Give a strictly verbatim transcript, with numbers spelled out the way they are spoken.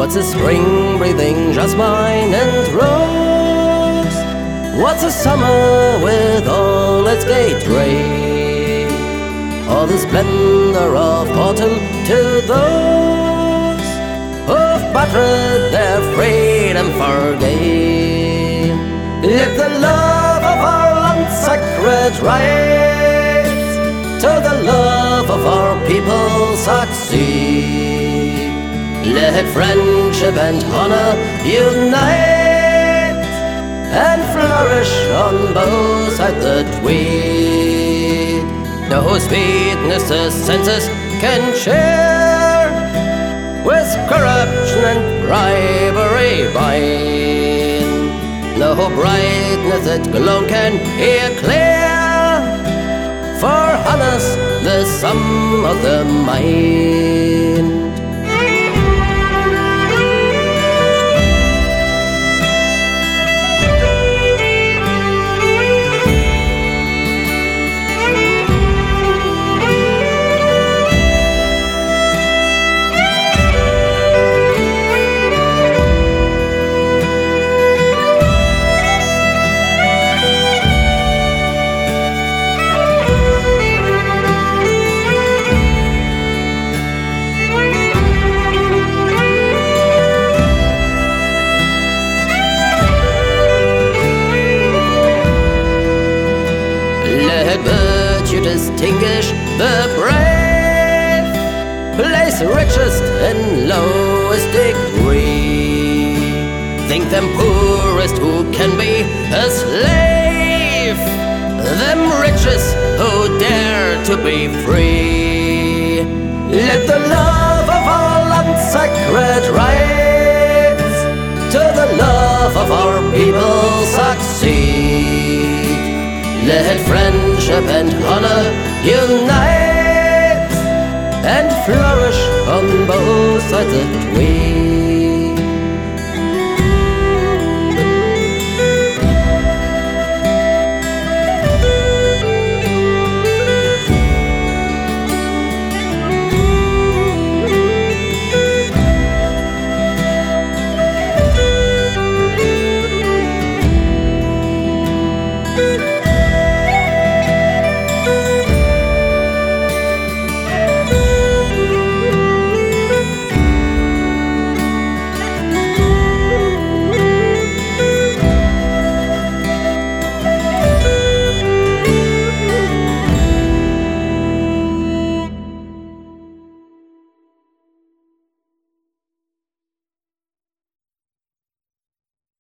What's a spring breathing jasmine and rose? What's a summer with all its gay train? All the splendor of autumn to those who've battered their freedom for gain. Let the love of our land sacred rise, to the love of our people succeed. Let friendship and honor unite and flourish on both sides the Tweed. No sweetness the senses can share with corruption and bribery bind. No brightness that glow can eclair, for honor's the sum of the mind. Let virtue distinguish the brave, place richest in lowest degree, think them poorest who can be a slave, them richest who dare to be free. Let the love of our land sacred rise, to the love of our people succeed. Let friendship and honor unite and flourish on both sides the Tweed.